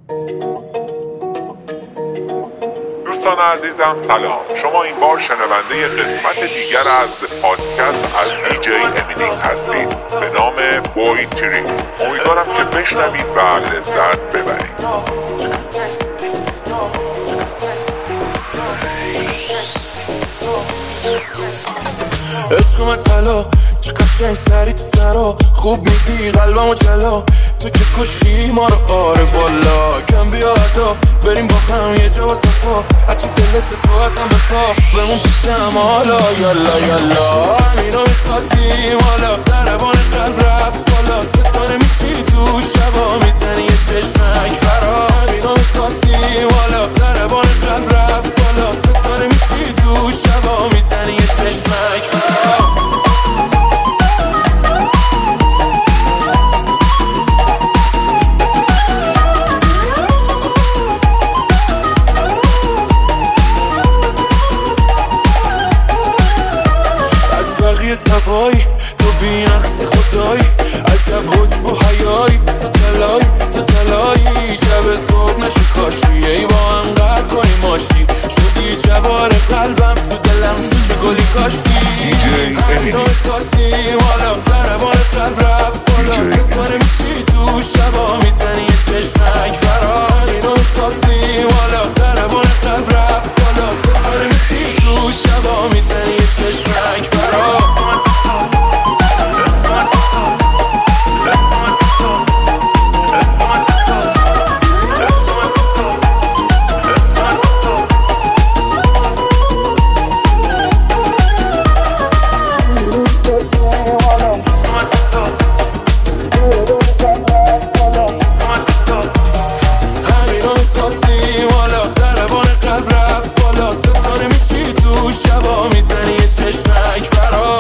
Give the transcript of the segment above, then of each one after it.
دوستان عزیزم سلام، شما این بار شنونده قسمت دیگر از پادکست از دیجی امینیکس هستید به نام بوی تری. امیدوارم که بشنوید و لذت ببرید. عشق من طلا چه قشنگ سری تو سرا، خوب میگی قلبمو جلا، تو که کشی ما رو آره والا. کم بیا ادا بریم با هم یه جا با صفا، هرچی دلت تو ازم بخوا بمون پیشم حالا. یالا یالا همینا میخواستیم حالا، ضربان قلب رفت بالا، ستاره میشی تو شبا میزنی یه چشمک برا. همینا میخواستیم حالا، ضربان قلب رفت بالا، ستاره میشی تو شبا میزنی یه چشمک برا. صفایی تو بی‌نقصی خدایی، عجب حجب و حیایی، تو تلایی شب صبح نشو کاشی، ای با هم قرد کنی ماشتی، شدی جوار قلبم تو دلم تو چه گلی کاشتی. همینو میخواستیم حالا، ضربان قلب رفت بالا، ستاره میشی تو شبا میزنی یه چشمک برا. همینو میخواستیم حالا، ضربان قلب رفت بالا، ستاره میشی تو شبا میزنی یه چشمک برا. شبا میزنی یه چشمک برا.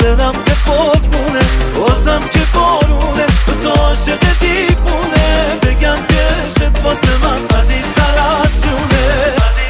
دلم به قربونه بازم که بارونه تو عاشق دیوونه بگن که عشقت واسه من عزیزتر از جونه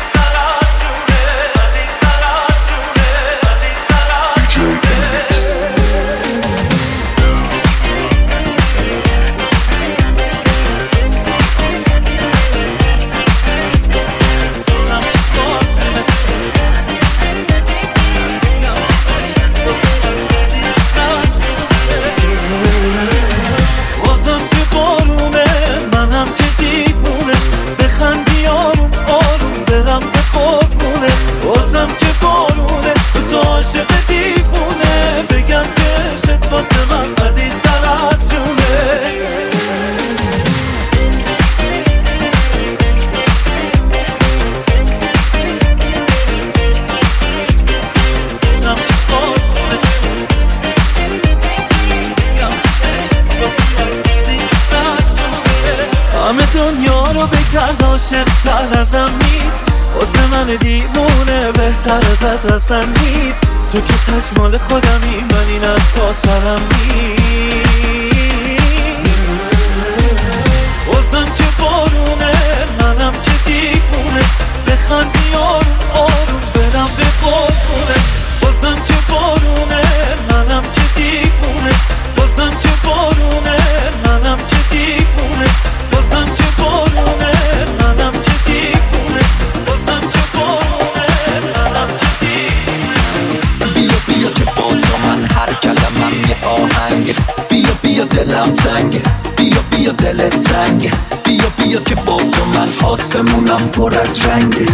عاشق‌تر ازم نیست واسه من دیوونه بهتر ازت اصلا نیست تو که تشمال خودمی من این حرفا سرم نیست بازم که بارونه منم که دیوونه بخندی آروم آروم برم به قربونه بازم که بارونه منم که دیوونه بازم که بارونه منم که دیوونه بازم که بارونه منم که دیوونه بازم که بارونه منم که دیوونه بیا بیا که با تو من هر کلمم یه آهنگ بیا بیا دلم تنگه بیا بیا دل تنگه بیا بیا که با تو من آسمونم پر از رنگه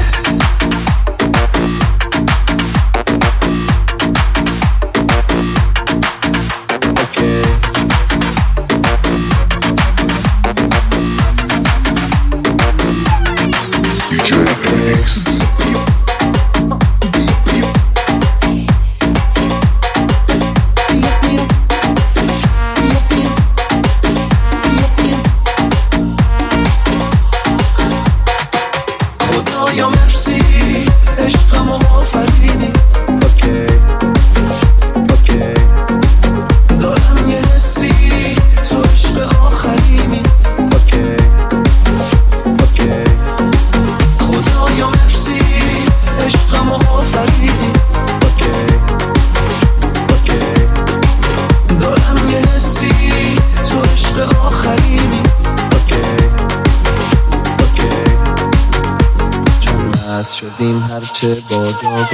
شدیم هرچه بادا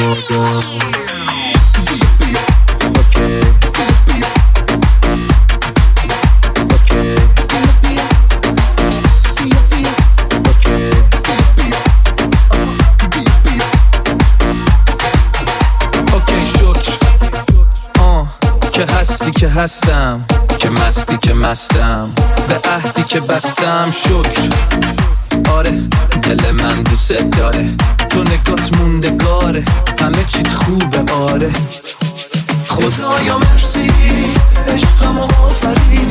که هستی که هستم که مستی که مستم به عهدی که بستم شکر آره دل من دوست داره تو نگات موندگاره همه چیت خوبه آره خدایا مرسی عشقم و آفریدی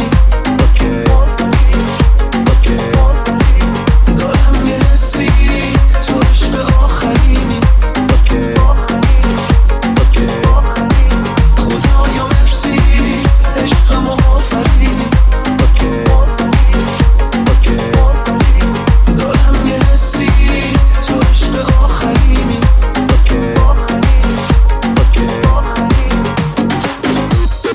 دارم یه حسی تو عشق آخرینی خدایا مرسی عشقم و آفریدی دارم یه حسی تو عشق آخرینی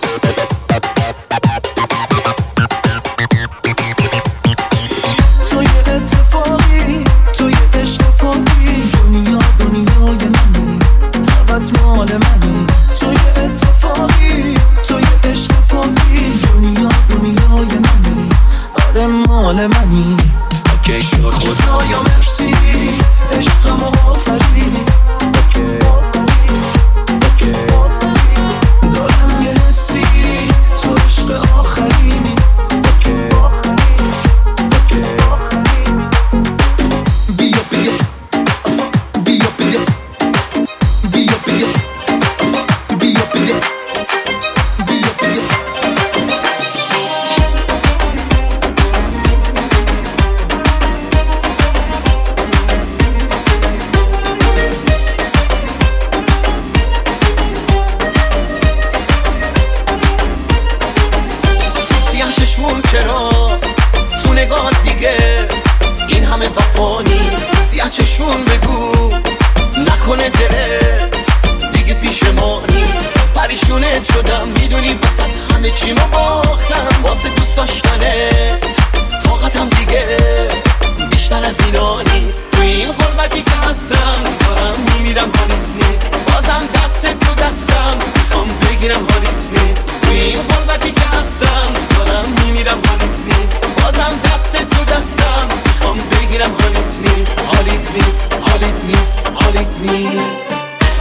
سیاه چشمون بگو نکنه دلت دیگه پیش ما نیست. پریشونت شدم میدونی بسات همه چی ما باختم واسه دوست داشتنت طاقتم دیگه بیشتر از اینا نیست. تو این غربتی که هستم دارم میمیرم حالیت نیست. بازم دست تو دستم میخوام بگیرم حالیت نیست. تو این غربتی که هستم دارم میمیرم حالیت نیست. بازم دست تو دستم میخوام بگیرم حالیت نیست. حالیت نیست حالیت نیست حالیت نیست.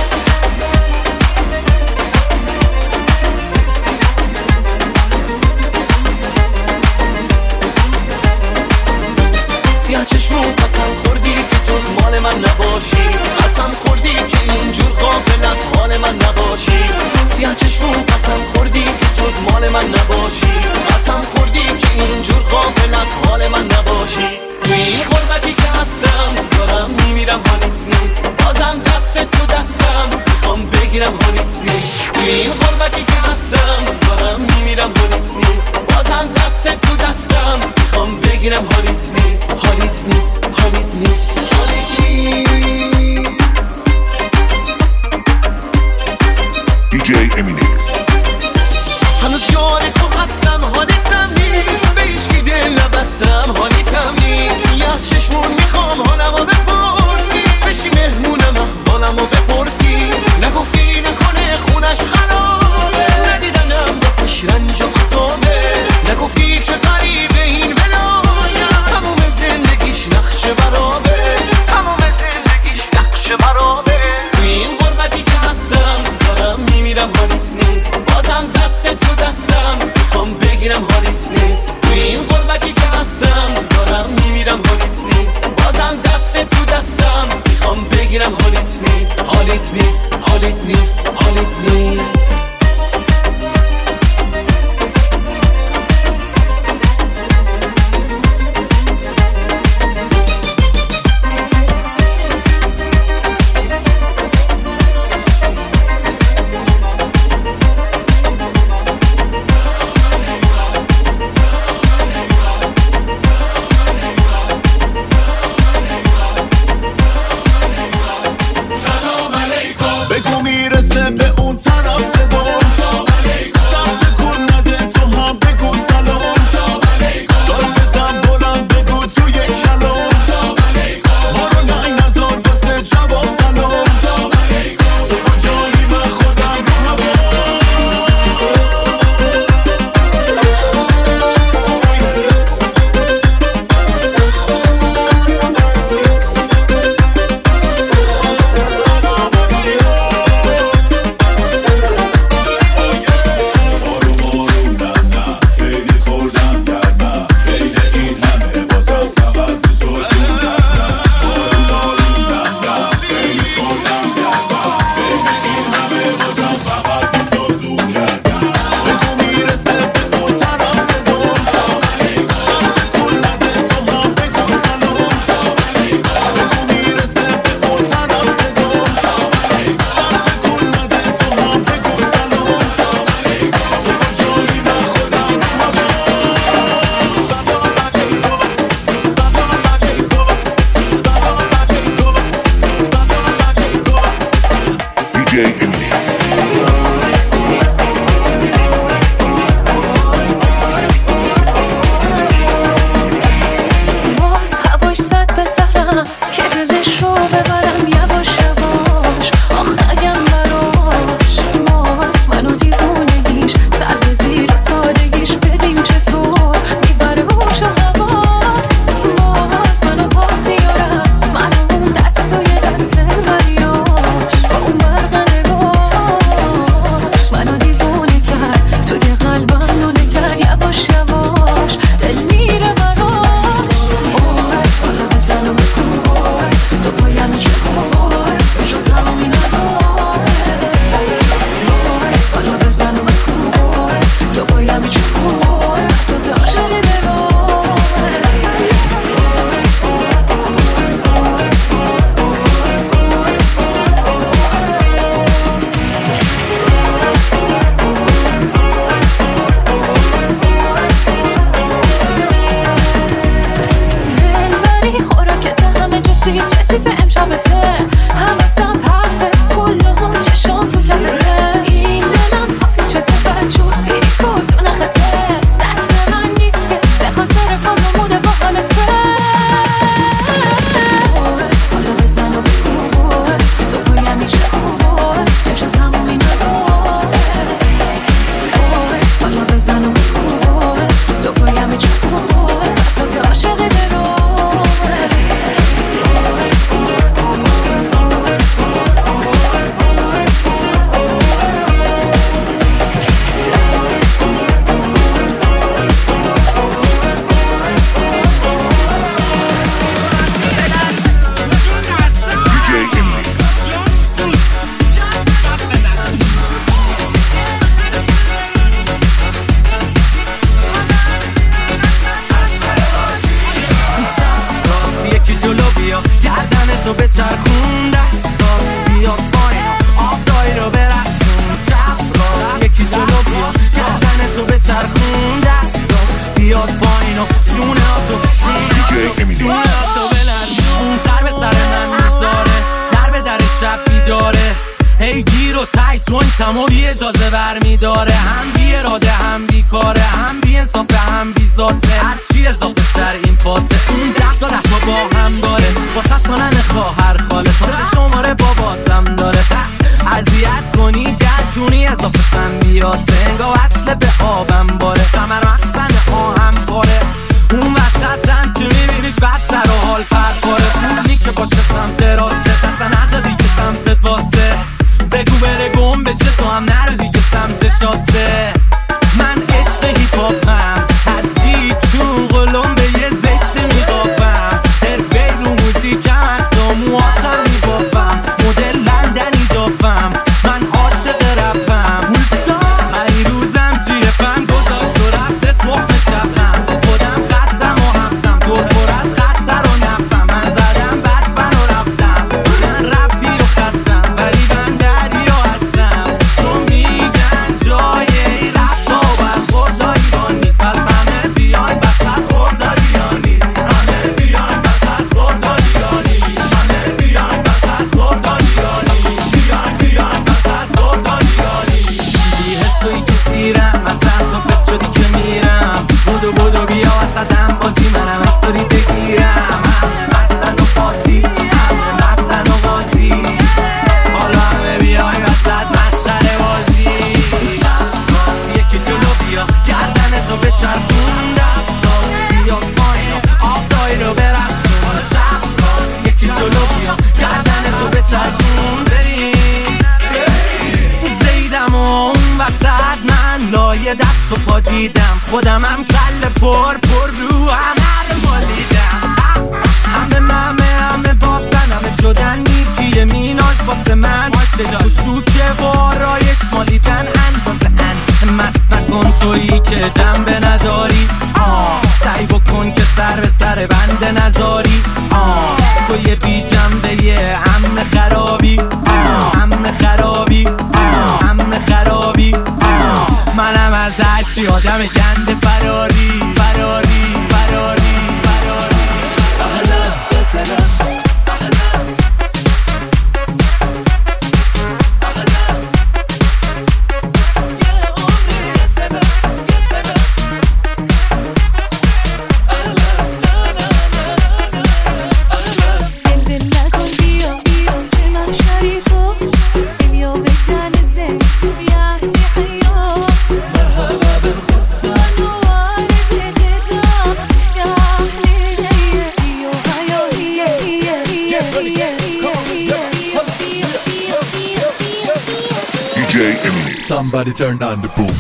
سیاه چشمون قسم خوردی که جز مال من نباشی. قسم خوردی که اینجور غافل از حال من نباشی. سیاه چشمون قسم خوردی که جز مال من نباشی. قسم خوردی که اینجور غافل از حال من نباشی. تو این غربتی که هستم دارم میمیرم حالیت نیست. بازم دست تو دستم میخوام بگیرم حالیت نیست. تو این غربتی که هستم دارم میمیرم حالیت نیست. بازم دست تو دستم میخوام بگیرم حالیت نیست. حالیت نیست حالیت نیست حالیت نیست. DJ امینکس. هنوز یار تو هستم حالیتم نیست. به هیچکی دل نبستم حالیتم نیست. سیاه چشمون میخوام حالمو بپرسی. بشی مهمونم احوالمو بپرسی. نگفتی نکنه خونش خرابه. ندیدنم بسش رنج و عذابه. نگفتی که غریبه این ولایت. تموم زندگیش نقش برابه. تموم زندگیش نقش برابه. تو این غربتی که هستم دارم میمیرم حالیت نیست. بازم دست تو دستم میخوام بگیرم حالیت نیست. تو این غربتی که هستم دارم میمیرم حالیت نیست. بازم دست تو دستم میخوام بگیرم حالیت نیست. حالیت نیست حالیت نیست حالیت نیست. بگو میرسه به اون طرف وقتمو بی اجازه برمیداره، هم بی اراده هم بی کاره، هم بی انصافه هم بی ذاته، هرچی اضافه تر این پاته. اون 10 تا با هم داره، واسه کنن خواهر خاله، تازه شماره باباتم داره. اذیت کنی در جونی اضافه سنبیاته، انگاه وصله به آبم باره، قمر مخزن آهم باره. اون وسطم که میبینیش بعد سر و حال پرپاره، اونی که باشه سمت راسته، پس نزا دیگه سمتت واسه، بگو بره گم بشه تو هم نرو دیگه سمت شاسته. من عشق هیپ هاپم، هرچی چون قلم به یه زشته میبافم، حرفه رو موزیکم حتی موهاتم میبافم، مدل لندنی دافم، من عاشق رپم. هری روزم جیفم گذاشت و رفته تخم چپم، خودم خطم و هفتم، دور پر از خطر و نفم، من زدم بطمن و رفتم، من رپی و خستم ولی من دریا هستم، چون میگن جای ای رفت و برخورد ایرانی، پس همه بیاین بسط خورداریانی، همه بیاین بسط خورداریانی، همه بیاین بسط خورداریانی، بیاین بسط خورداریانی. بی حسوی که سیرم مثلا تو فست شدی که میرم، بودو بیا وسطم بازی منم استوری بگیرم، همه مستن و پاتی، همه مبزن و بازی، حالا همه بیای وسط مسخره بازی. چند یکی جلو بیا گردن تو به چرخون، دستات بیا پایین و آب دایی رو برقصون. چند یکی جلو بیا گردن تو به چرخون، بریم زیدم و اون وسط من لایه دست و پا دیدم، خودمم کل پر رو همه مالیدم، همه باسن، همه شدن نیکی میناش واسه من، دل و شوکه و آرایش مالیدن اندازه ان، مست نکن تویی که جنبه نداری، سعی بکن که سر به سر بنده نذاری، توی بی جنبه یه همه خرابی، همه خرابی، همه خرابی، منم از هرچی آدم گنده فراری، فراری، فراری، فراری. اهلا یا سلام، Somebody turn on the boom.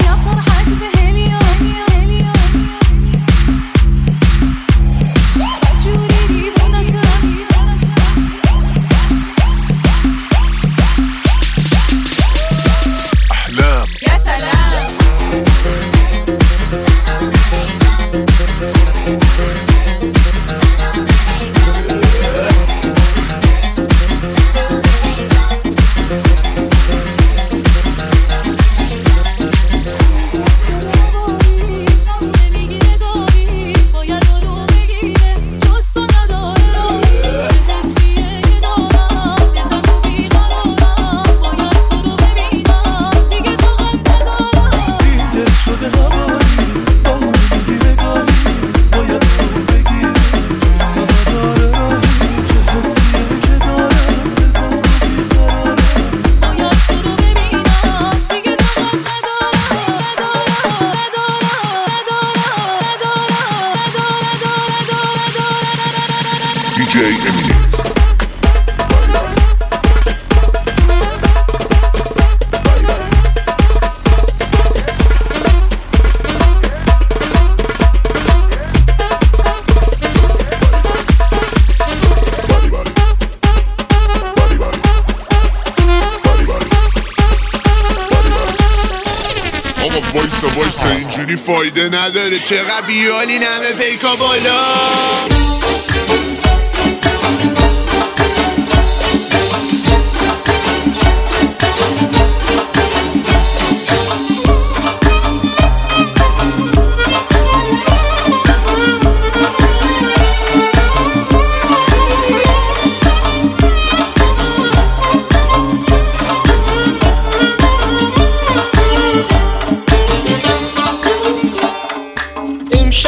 وایسا اینجوری فایده نداره، چقدر بیالین همه پیکا بالا.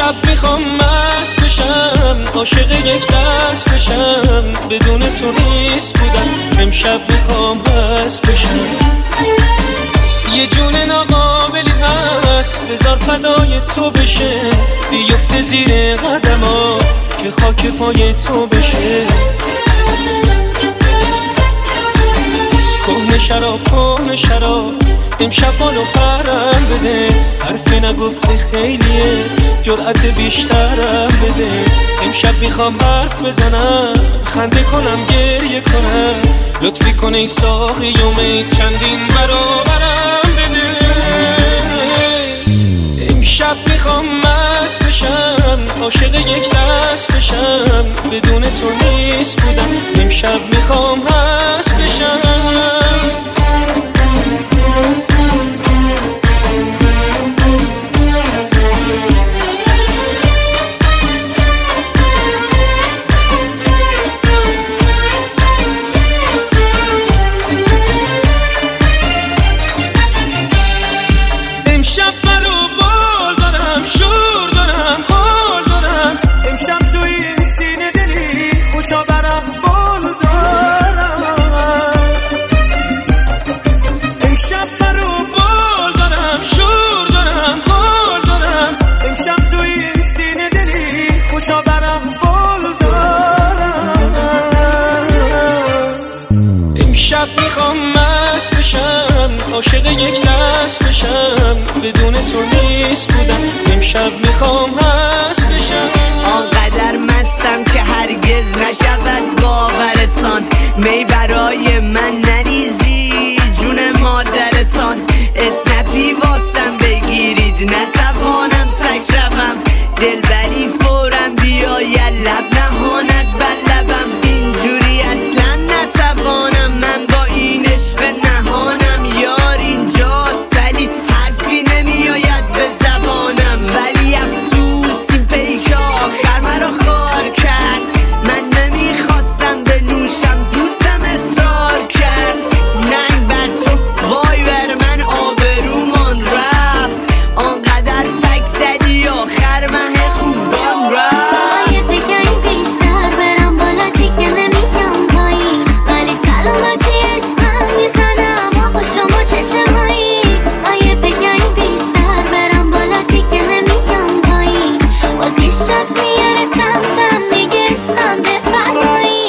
امشب میخوام مست بشم، عاشق یک دست بشم، بدون تو نیست بودم. امشب میخوام مست بشم، یه جون ناقابلی هست بذار فدای تو بشه، بیفته زیر قدما که خاک پای تو بشه. کهنه شراب امشب بالو پرم بده، حرف نگفته خیلیه جرأت بیشترم بده. امشب میخوام حرف بزنم، خنده کنم گریه کنم، لطفی کن ای ساقی یوم چندین برابرم بده. امشب میخوام مست بشم، عاشق یک دست بشم، بدون تو نیست بودم. امشب میخوام مست بشم. امشب برو بال دارم، شور دارم، حال دارم، امشب تو این سینه دلی خوشا برم بال دارم. امشب برو بال دارم، شور دارم، حال دارم، امشب تو این سینه دلی خوشا برم بال دارم. امشب میخوام مست بشم، عاشق یک دست بشم، بدون تو نیست بودم. امشب میخوام مست بشم، آنقدر مستم که هرگز نشود باورتان، می برای من نریزی جون مادرتان، اسنپی واسم بگیرید نتوانم تک روم، دلبری فورم بیاید لب نهاند بر لبم، اینجوری اصلا نتوانم من با این عشق نهانم. یار اینجاست ولی حرفی نمیآید به زبانم، ولی افسوس این پیک آخر مرا خار کرد. من نمیخواستم بنوشم دوستم اصرار کرد، ننگ بر تو وای بر من آبرومان رفت، آنقدر فک زدی آخر مه خوبان رفت. باید بگم بیشتر برم بالا دیگه نمیام پایین، ولی سلامتی عشقم میزنم آقا شما چشمایی. باید بگم بیشتر برم بالا دیگه نمیام پایین، باز یه شات میاره سمتم میگه عشقم بفرمایین.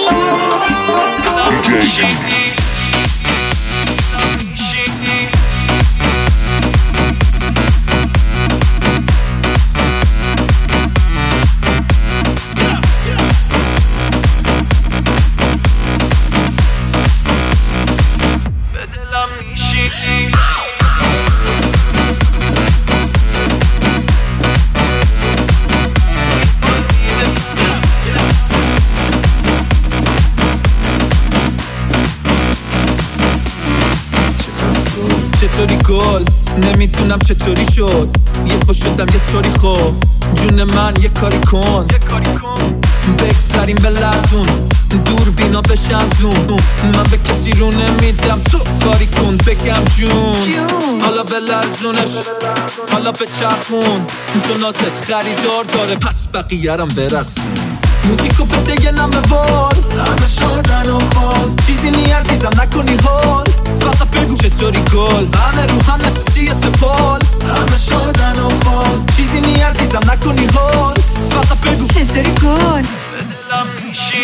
چطوری گل نمیدونم چطوری شد، یه پا شدم یه طوری خوب، جون من یه کاری کن، بگذاریم به لرزون دور بینا بشم زون، من به کسی رو نمیدم تو کاری کن بگم جون. حالا به لرزونش حالا به چرخون، تو نازت خریدار داره پس بقیه‌رم برقصون. موزیکو بده یه نمه بار، همه شدن و خال، چیزی نی عزیزم نکنی حال، فقط بگو چطوری گل، همه رو هم مثل سیه سپال، همه شدن و خال، چیزی نی عزیزم نکنی حال، فقط بگو چطوری گل. به دلم میشی،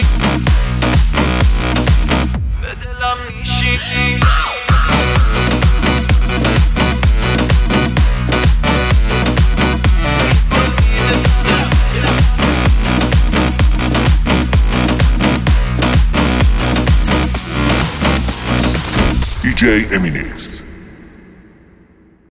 به دلم میشی. DJ Eminix.